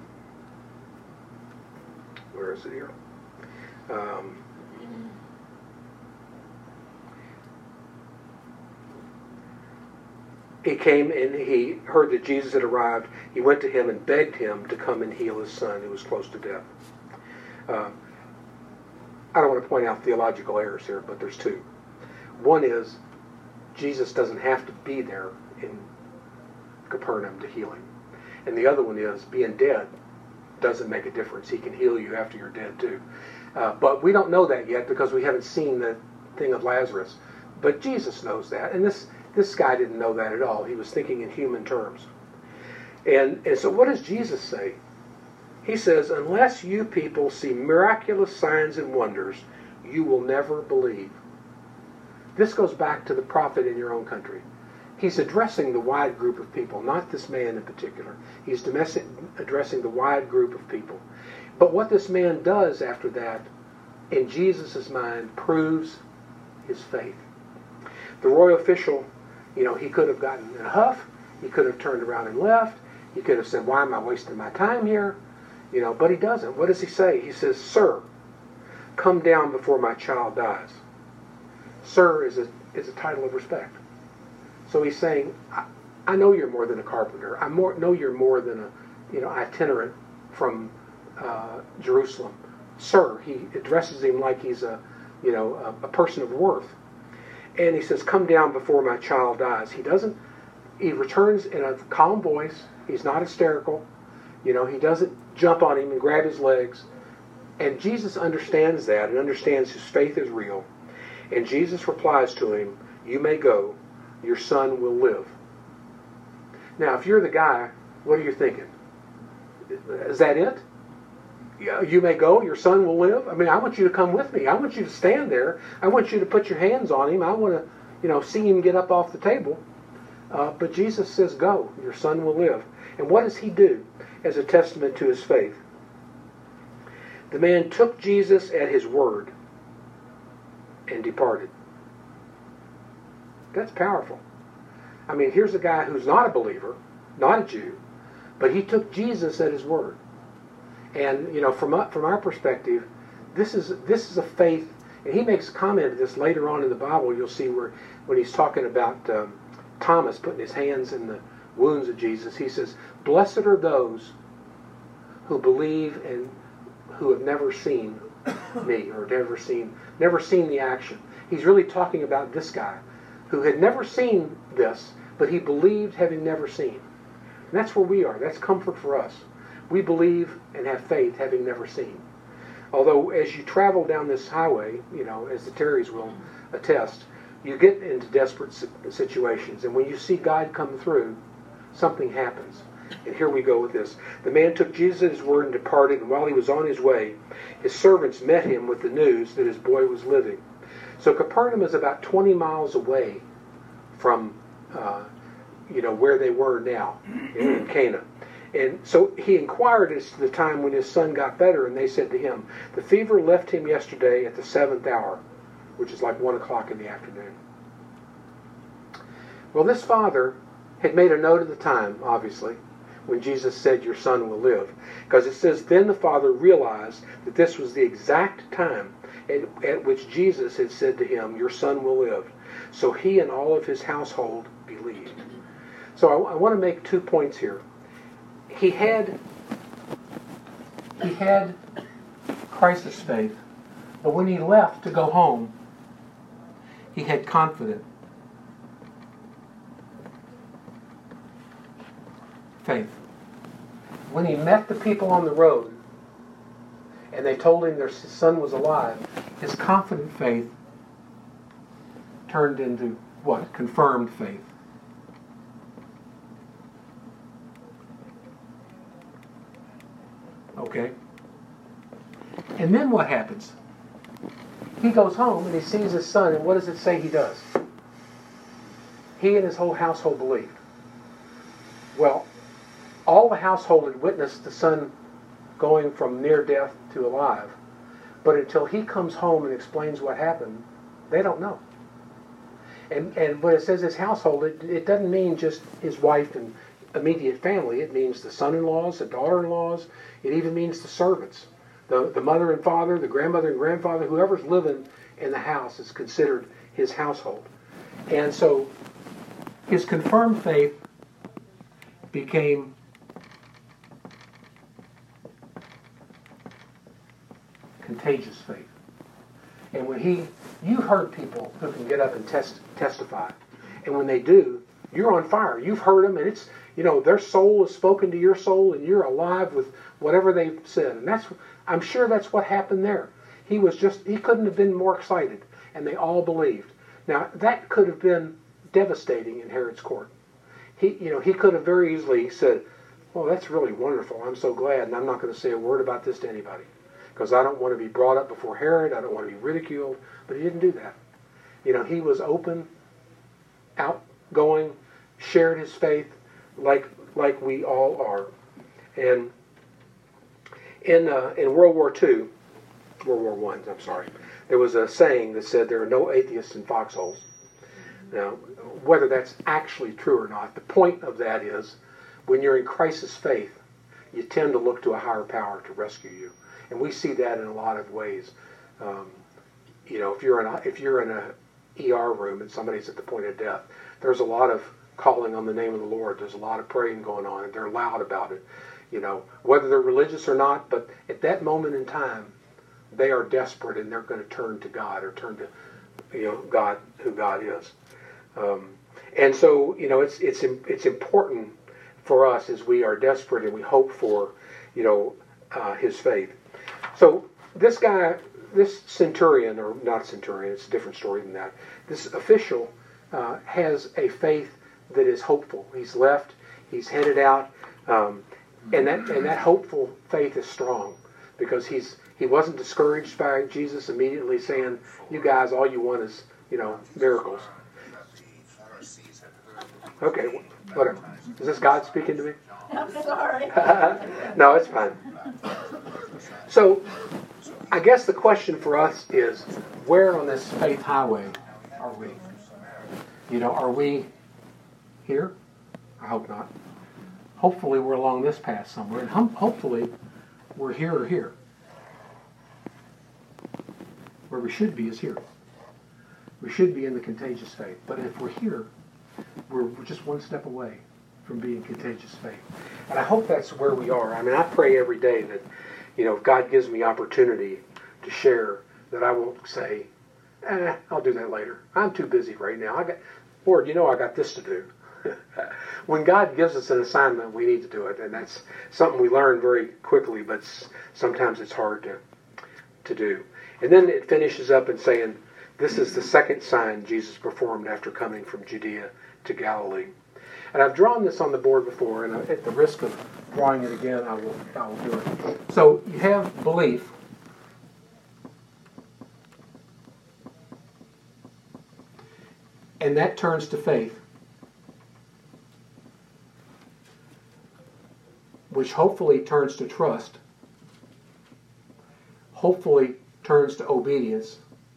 [SPEAKER 1] where is it here? Um, He came and he heard that Jesus had arrived. He went to him and begged him to come and heal his son who was close to death. Uh, I don't want to point out theological errors here, but there's two. One is Jesus doesn't have to be there in Capernaum to heal him. And the other one is being dead doesn't make a difference. He can heal you after you're dead too. Uh, but we don't know that yet because we haven't seen the thing of Lazarus. But Jesus knows that. And this, this guy didn't know that at all. He was thinking in human terms. And, and so what does Jesus say? He says, unless you people see miraculous signs and wonders, you will never believe. This goes back to the prophet in your own country. He's addressing the wide group of people, not this man in particular. He's domestic, addressing the wide group of people. But what this man does after that, in Jesus' mind, proves his faith. The royal official, you know, he could have gotten in a huff. He could have turned around and left. He could have said, why am I wasting my time here? You know, but he doesn't. What does he say? He says, sir, come down before my child dies. Sir is a, is a title of respect. So he's saying, I, I know you're more than a carpenter. I more, know you're more than a, you know, itinerant from uh, Jerusalem. Sir, he addresses him like he's a, you know, a, a person of worth. And he says, come down before my child dies. He doesn't, he returns in a calm voice. He's not hysterical. You know, he doesn't jump on him and grab his legs. And Jesus understands that and understands his faith is real. And Jesus replies to him, you may go. Your son will live. Now, if you're the guy, what are you thinking? Is that it? You may go, your son will live? I mean, I want you to come with me. I want you to stand there. I want you to put your hands on him. I want to, you know, see him get up off the table. Uh, but Jesus says, go, your son will live. And what does he do as a testament to his faith? The man took Jesus at his word and departed. That's powerful. I mean, here's a guy who's not a believer, not a Jew, but he took Jesus at his word. And, you know, from from our perspective, this is this is a faith, and he makes a comment of this later on in the Bible. You'll see where when he's talking about um, Thomas putting his hands in the wounds of Jesus, he says, blessed are those who believe and who have never seen me or never seen never seen the action. He's really talking about this guy who had never seen this, but he believed having never seen. And that's where we are. That's comfort for us. We believe and have faith having never seen. Although as you travel down this highway, you know, as the Terrys will attest, you get into desperate situations. And when you see God come through, something happens. And here we go with this. The man took Jesus at his word and departed, and while he was on his way, his servants met him with the news that his boy was living. So Capernaum is about twenty miles away from, uh, you know, where they were now in Cana. And so he inquired as to the time when his son got better, and they said to him, the fever left him yesterday at the seventh hour, which is like one o'clock in the afternoon. Well, this father had made a note of the time, obviously, when Jesus said, your son will live. Because it says, then the father realized that this was the exact time at, at which Jesus had said to him, your son will live. So he and all of his household believed. So I, I want to make two points here. He had, he had crisis faith, but when he left to go home, he had confident faith. When he met the people on the road and they told him their son was alive, his confident faith turned into what? Confirmed faith. Okay? And then what happens? He goes home and he sees his son, and what does it say he does? He and his whole household believed. Well, all the household had witnessed the son going from near death to alive. But until he comes home and explains what happened, they don't know. And and when it says his household, it, it doesn't mean just his wife and immediate family. It means the son-in-laws, the daughter-in-laws. It even means the servants. The, the mother and father, the grandmother and grandfather, whoever's living in the house is considered his household. And so his confirmed faith became contagious faith. And when he You've heard people who can get up and test, testify. And when they do, you're on fire. You've heard them, and it's, you know, their soul is spoken to your soul, and you're alive with whatever they've said. And that's, I'm sure that's what happened there. He was just, he couldn't have been more excited, and they all believed. Now, that could have been devastating in Herod's court. He, you know, he could have very easily said, "Oh, that's really wonderful. I'm so glad, and I'm not going to say a word about this to anybody, because I don't want to be brought up before Herod. I don't want to be ridiculed." But he didn't do that. You know, he was open, outgoing, shared his faith like like we all are. And in uh, in World War Two, World War One, I'm sorry, there was a saying that said there are no atheists in foxholes. Now, whether that's actually true or not, the point of that is, when you're in crisis faith, you tend to look to a higher power to rescue you, and we see that in a lot of ways. Um, you know, if you're in a, if you're in a E R room and somebody's at the point of death, there's a lot of calling on the name of the Lord. There's a lot of praying going on, and they're loud about it. You know, whether they're religious or not, but at that moment in time, they are desperate, and they're going to turn to God or turn to, you know, God, who God is. Um, and so, you know, it's it's it's important for us as we are desperate and we hope for, you know, uh, his faith. So this guy, this centurion, or not centurion, it's a different story than that. This official uh, has a faith that is hopeful. He's left, he's headed out, um, and that and that hopeful faith is strong because he's he wasn't discouraged by Jesus immediately saying, "You guys, all you want is, you know, miracles." Okay, whatever. Is this God speaking to me?
[SPEAKER 3] I'm sorry.
[SPEAKER 1] No, it's fine. So, I guess the question for us is, where on this faith highway are we? You know, are we here? I hope not. Hopefully we're along this path somewhere, and hum- hopefully we're here or here. Where we should be is here. We should be in the contagious faith. But if we're here, we're just one step away from being contagious faith. And I hope that's where we are. I mean, I pray every day that, you know, if God gives me opportunity to share, that I won't say, eh, I'll do that later. I'm too busy right now. I got, Lord, you know I got this to do. When God gives us an assignment, we need to do it. And that's something we learn very quickly, but sometimes it's hard to, to do. And then it finishes up in saying, this is the second sign Jesus performed after coming from Judea to Galilee. And I've drawn this on the board before, and at the risk of drawing it again, I will, I will do it. So you have belief. And that turns to faith, which hopefully turns to trust, hopefully turns to obedience.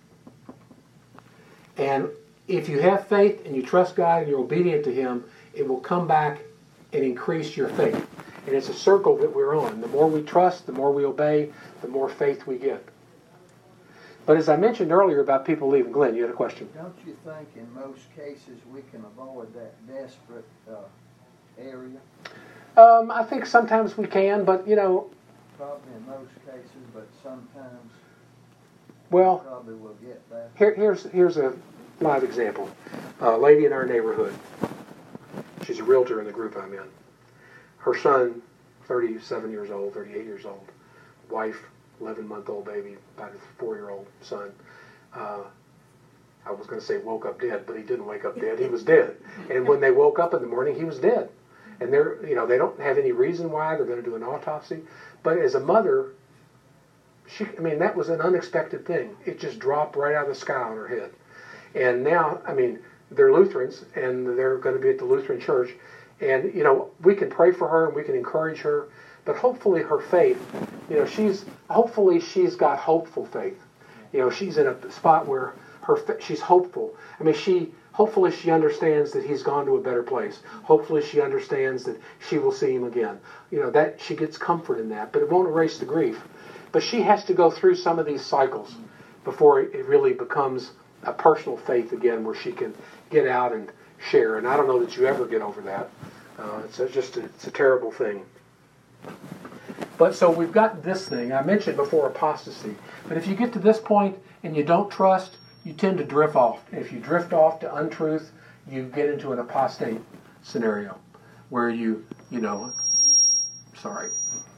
[SPEAKER 1] And if you have faith and you trust God and you're obedient to Him, it will come back and increase your faith. And it's a circle that we're on. The more we trust, the more we obey, the more faith we get. But as I mentioned earlier about people leaving, Glenn, you had a question.
[SPEAKER 4] Don't you think in most cases we can avoid that desperate uh, area?
[SPEAKER 1] Um, I think sometimes we can, but you know...
[SPEAKER 4] Probably in most cases, but sometimes
[SPEAKER 1] well,
[SPEAKER 4] we probably will get that.
[SPEAKER 1] Here, here's, here's a live example. A lady in our neighborhood. She's a realtor in the group I'm in. Her son, thirty-seven years old, thirty-eight years old. Wife, eleven-month-old baby, about a four-year-old son. Uh, I was going to say woke up dead, but he didn't wake up dead. He was dead. And when they woke up in the morning, he was dead. And they're, you know, they don't have any reason why. They're going to do an autopsy. But as a mother, she, I mean, that was an unexpected thing. It just dropped right out of the sky on her head. And now, I mean, they're Lutherans, and they're going to be at the Lutheran church. And, you know, we can pray for her, and we can encourage her. But hopefully her faith, you know, she's, hopefully she's got hopeful faith. You know, she's in a spot where her she's hopeful. I mean, she, hopefully she understands that he's gone to a better place. Hopefully she understands that she will see him again. You know, that she gets comfort in that, but it won't erase the grief. But she has to go through some of these cycles before it really becomes a personal faith again where she can get out and share. And I don't know that you ever get over that. Uh, it's a, just a, it's a terrible thing. But so we've got this thing. I mentioned before apostasy. But if you get to this point and you don't trust, you tend to drift off. If you drift off to untruth, you get into an apostate scenario where you, you know, sorry,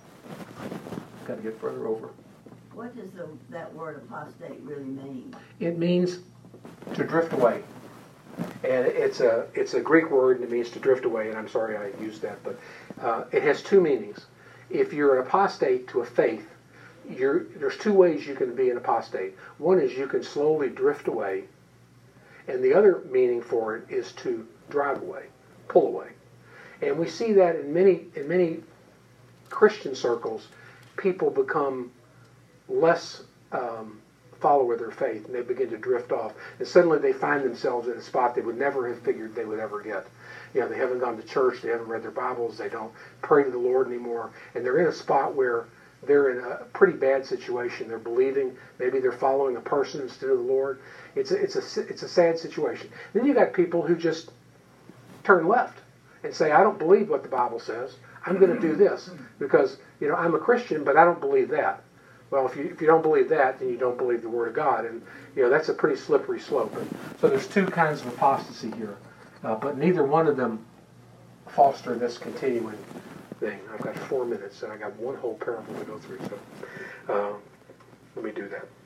[SPEAKER 1] got to get further over.
[SPEAKER 5] What does the, that word apostate really mean?
[SPEAKER 1] It means to drift away. And it's a it's a Greek word, and it means to drift away, and I'm sorry I used that, but uh, it has two meanings. If you're an apostate to a faith, you're, there's two ways you can be an apostate. One is you can slowly drift away, and the other meaning for it is to drive away, pull away. And we see that in many in many Christian circles, people become less um, follower of their faith, and they begin to drift off. And suddenly they find themselves in a spot they would never have figured they would ever get. You know, they haven't gone to church, they haven't read their Bibles, they don't pray to the Lord anymore, and they're in a spot where they're in a pretty bad situation. They're believing, maybe they're following a person instead of the Lord. It's a, it's a, it's a sad situation. Then you got people who just turn left and say, I don't believe what the Bible says. I'm going to do this because, you know, I'm a Christian, but I don't believe that. Well, if you if you don't believe that, then you don't believe the Word of God, and you know that's a pretty slippery slope. And so there's two kinds of apostasy here, uh, but neither one of them foster this continuing thing. I've got four minutes, and I got one whole parable to go through. So uh, let me do that.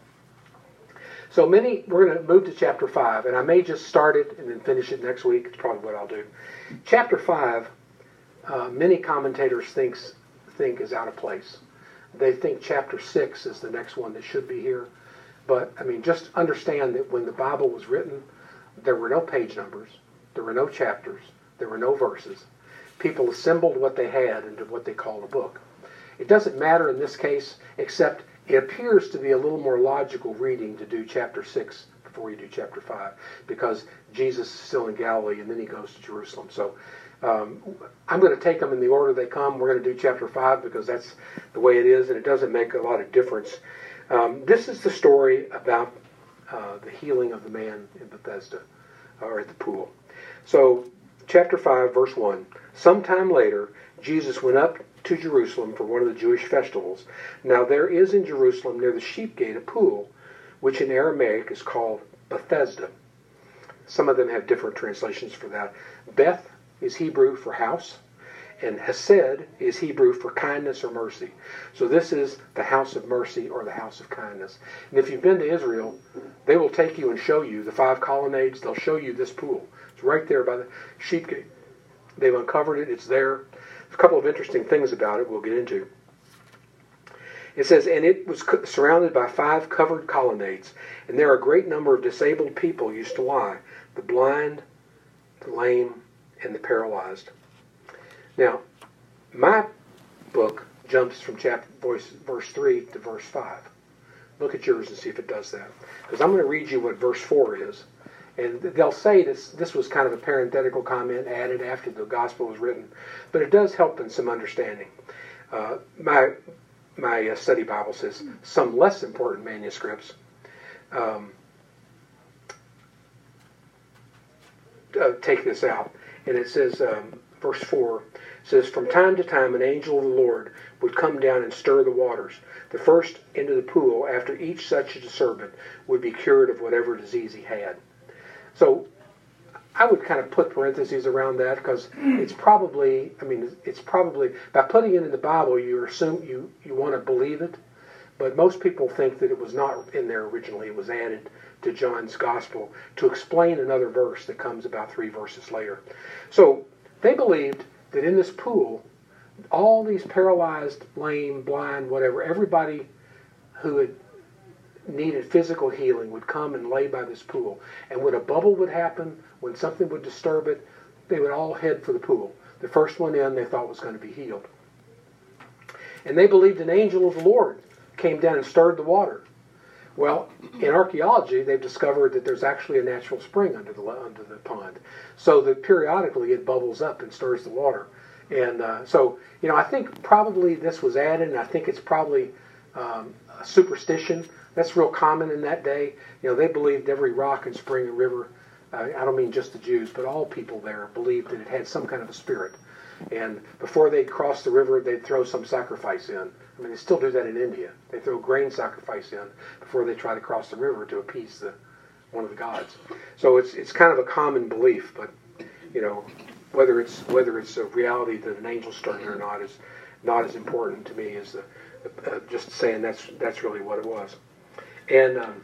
[SPEAKER 1] So many, we're going to move to chapter five, and I may just start it and then finish it next week. It's probably what I'll do. Chapter five, uh, many commentators thinks think is out of place. They think chapter six is the next one that should be here. But, I mean, just understand that when the Bible was written, there were no page numbers, there were no chapters, there were no verses. People assembled what they had into what they called a book. It doesn't matter in this case, except it appears to be a little more logical reading to do chapter six before you do chapter five, because Jesus is still in Galilee and then he goes to Jerusalem. So um, I'm going to take them in the order they come. We're going to do chapter five because that's the way it is, and it doesn't make a lot of difference. Um, this is the story about uh, the healing of the man in Bethesda, or at the pool. So chapter five, verse one. Sometime later, Jesus went up to Jerusalem for one of the Jewish festivals. Now there is in Jerusalem near the sheep gate a pool, which in Aramaic is called Bethesda. Some of them have different translations for that. Beth is Hebrew for house, and Hesed is Hebrew for kindness or mercy. So this is the house of mercy or the house of kindness. And if you've been to Israel, they will take you and show you the five colonnades. They'll show you this pool. It's right there by the sheep gate. They've uncovered it. It's there. There's a couple of interesting things about it we'll get into. It says, and it was surrounded by five covered colonnades, and there are a great number of disabled people used to lie, the blind, the lame, and the paralyzed. Now, my book jumps from chapter verse, verse three to verse five. Look at yours and see if it does that. Because I'm going to read you what verse four is. And they'll say this, this was kind of a parenthetical comment added after the gospel was written. But it does help in some understanding. Uh, my my uh, study Bible says some less important manuscripts um, uh, take this out. And it says, um, verse four, says, from time to time an angel of the Lord would come down and stir the waters. The first into the pool after each such a disturbance would be cured of whatever disease he had. So I would kind of put parentheses around that because it's probably, I mean, it's probably, by putting it in the Bible, you assume you, you want to believe it. But most people think that it was not in there originally. It was added to John's Gospel to explain another verse that comes about three verses later. So they believed that in this pool, all these paralyzed, lame, blind, whatever, everybody who had needed physical healing would come and lay by this pool. And when a bubble would happen, when something would disturb it, they would all head for the pool. The first one in they thought was going to be healed. And they believed an angel of the Lord came down and stirred the water. Well, in archaeology, they've discovered that there's actually a natural spring under the under the pond, so that periodically it bubbles up and stirs the water. And uh, so, you know, I think probably this was added, and I think it's probably um, a superstition. That's real common in that day. You know, they believed every rock and spring and river, uh, I don't mean just the Jews, but all people there believed that it had some kind of a spirit. And before they'd cross the river, they'd throw some sacrifice in. I mean, they still do that in India. They throw grain sacrifice in before they try to cross the river to appease the, one of the gods. So it's it's kind of a common belief, but you know, whether it's whether it's a reality that an angel's stirring or not is not as important to me as the, uh, just saying that's that's really what it was. And um,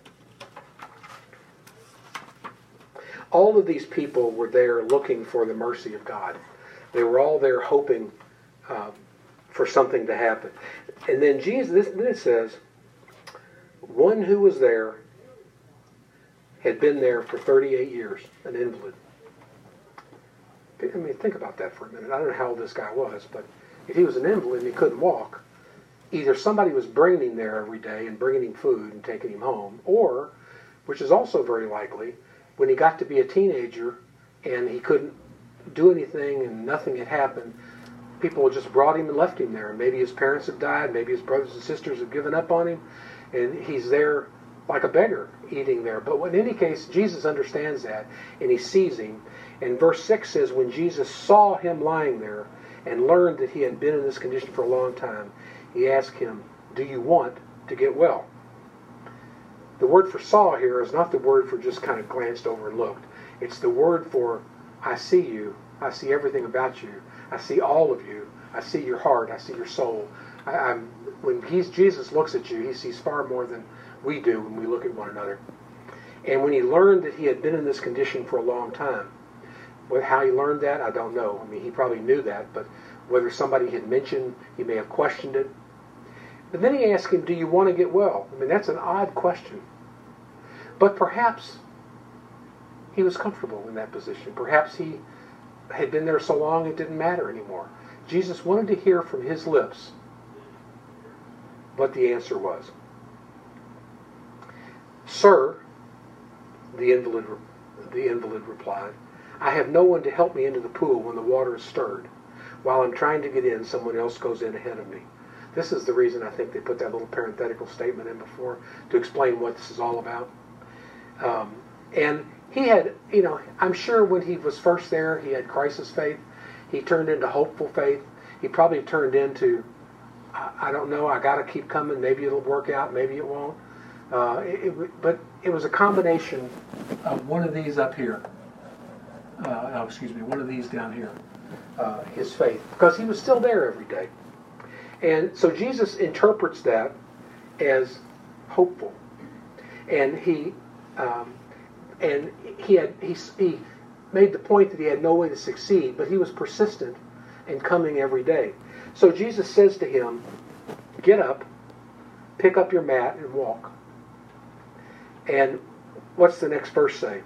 [SPEAKER 1] all of these people were there looking for the mercy of God. They were all there hoping um, for something to happen. And then Jesus, this, then it says, one who was there had been there for thirty-eight years, an invalid. I mean, think about that for a minute. I don't know how old this guy was, but if he was an invalid and he couldn't walk, either somebody was bringing him there every day and bringing him food and taking him home, or, which is also very likely, when he got to be a teenager and he couldn't do anything and nothing had happened, people just brought him and left him there. Maybe his parents have died, maybe his brothers and sisters have given up on him, and he's there like a beggar eating there. But in any case, Jesus understands that, and he sees him. And verse six says, when Jesus saw him lying there and learned that he had been in this condition for a long time, he asked him, do you want to get well? The word for saw here is not the word for just kind of glanced over and looked. It's the word for, I see you. I see everything about you. I see all of you. I see your heart. I see your soul. I, I'm, when he's, Jesus looks at you, he sees far more than we do when we look at one another. And when he learned that he had been in this condition for a long time, but how he learned that, I don't know. I mean, he probably knew that, but whether somebody had mentioned, he may have questioned it. But then he asked him, do you want to get well? I mean, that's an odd question. But perhaps he was comfortable in that position. Perhaps he had been there so long it didn't matter anymore. Jesus wanted to hear from his lips what the answer was. Sir, the invalid, the invalid replied, I have no one to help me into the pool when the water is stirred. While I'm trying to get in, someone else goes in ahead of me. This is the reason I think they put that little parenthetical statement in before, to explain what this is all about. Um, and he had, you know, I'm sure when he was first there, he had crisis faith. He turned into hopeful faith. He probably turned into, I, I don't know, I got to keep coming. Maybe it'll work out. Maybe it won't. Uh, it, it, but it was a combination of one of these up here. Uh, oh, excuse me, one of these down here. Uh, his faith. Because he was still there every day. And so Jesus interprets that as hopeful. And he um, and he had he, he made the point that he had no way to succeed, but he was persistent in coming every day. So Jesus says to him, get up, pick up your mat, and walk. And what's the next verse say?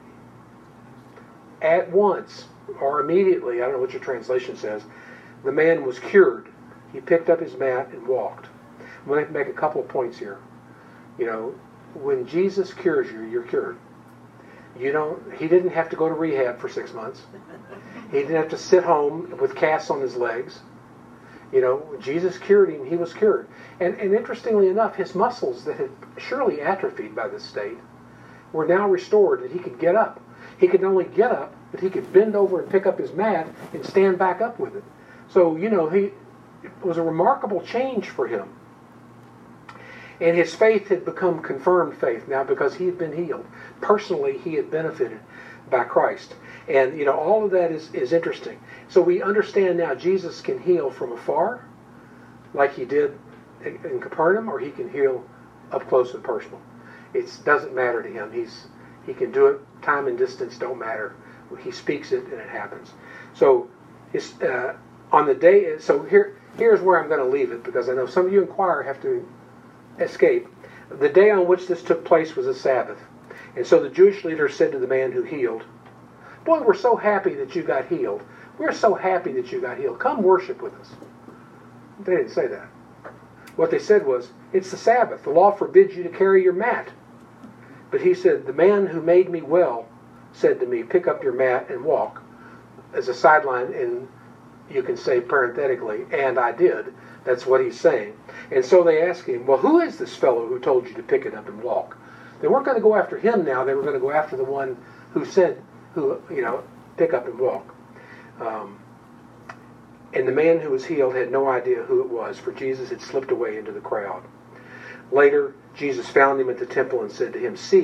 [SPEAKER 1] At once, or immediately, I don't know what your translation says, the man was cured. He picked up his mat and walked. I'm going to make a couple of points here. You know, when Jesus cures you, you're cured. You don't. He didn't have to go to rehab for six months. He didn't have to sit home with casts on his legs. You know, when Jesus cured him, he was cured. And, and interestingly enough, his muscles that had surely atrophied by this state were now restored, that he could get up. He could not only get up, but he could bend over and pick up his mat and stand back up with it. So, you know, he it was a remarkable change for him. And his faith had become confirmed faith now because he had been healed. Personally, he had benefited by Christ. And, you know, all of that is, is interesting. So we understand now Jesus can heal from afar, like he did in Capernaum, or he can heal up close and personal. It doesn't matter to him. He's He can do it. Time and distance don't matter. He speaks it and it happens. So his, uh, on the day, so here, here's where I'm going to leave it, because I know some of you in choir have to escape. The day on which this took place was a Sabbath. And so the Jewish leaders said to the man who healed, boy, we're so happy that you got healed. We're so happy that you got healed. Come worship with us. They didn't say that. What they said was, it's the Sabbath. The law forbids you to carry your mat. But he said, the man who made me well said to me, pick up your mat and walk. As a sideline, and you can say parenthetically, and I did. That's what he's saying. And so they asked him, well, who is this fellow who told you to pick it up and walk? They weren't going to go after him now. They were going to go after the one who said, who, you know, pick up and walk. Um, and the man who was healed had no idea who it was, for Jesus had slipped away into the crowd. Later, Jesus found him at the temple and said to him, see,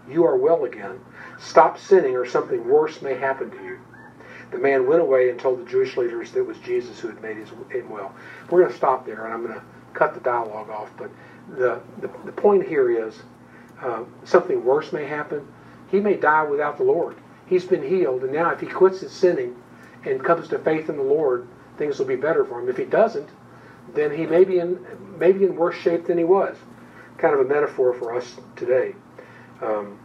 [SPEAKER 1] you are well again. Stop sinning or something worse may happen to you." The man went away and told the Jewish leaders that it was Jesus who had made him well. We're going to stop there, and I'm going to cut the dialogue off. But the, the, the point here is uh, something worse may happen. He may die without the Lord. He's been healed, and now if he quits his sinning and comes to faith in the Lord, things will be better for him. If he doesn't, then he may be in, maybe in worse shape than he was. Kind of a metaphor for us today. Um,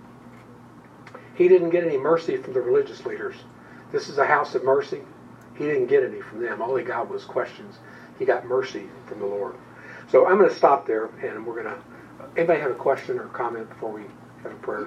[SPEAKER 1] he didn't get any mercy from the religious leaders. This is a house of mercy. He didn't get any from them. All he got was questions. He got mercy from the Lord. So I'm going to stop there, and we're going to... Anybody have a question or comment before we have a prayer?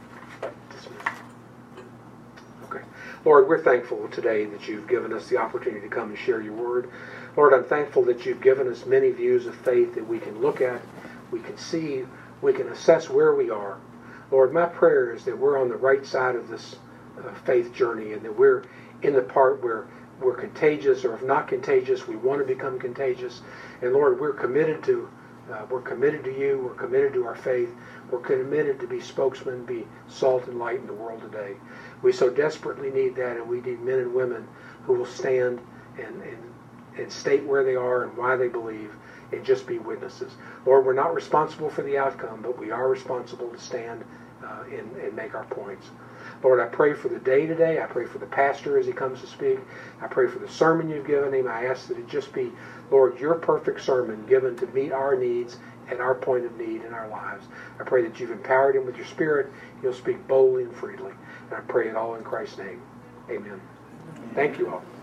[SPEAKER 1] Okay. Lord, we're thankful today that you've given us the opportunity to come and share your word. Lord, I'm thankful that you've given us many views of faith that we can look at, we can see, we can assess where we are. Lord, my prayer is that we're on the right side of this uh, faith journey, and that we're in the part where we're contagious, or if not contagious, we want to become contagious. And Lord, we're committed to uh, we're committed to you. We're committed to our faith. We're committed to be spokesmen, be salt and light in the world today. We so desperately need that, and we need men and women who will stand and and, and state where they are and why they believe, and just be witnesses. Lord, we're not responsible for the outcome, but we are responsible to stand uh, and, and make our points. Lord, I pray for the day today. I pray for the pastor as he comes to speak. I pray for the sermon you've given him. I ask that it just be, Lord, your perfect sermon given to meet our needs and our point of need in our lives. I pray that you've empowered him with your Spirit. He'll speak boldly and freely. And I pray it all in Christ's name. Amen. Thank you all.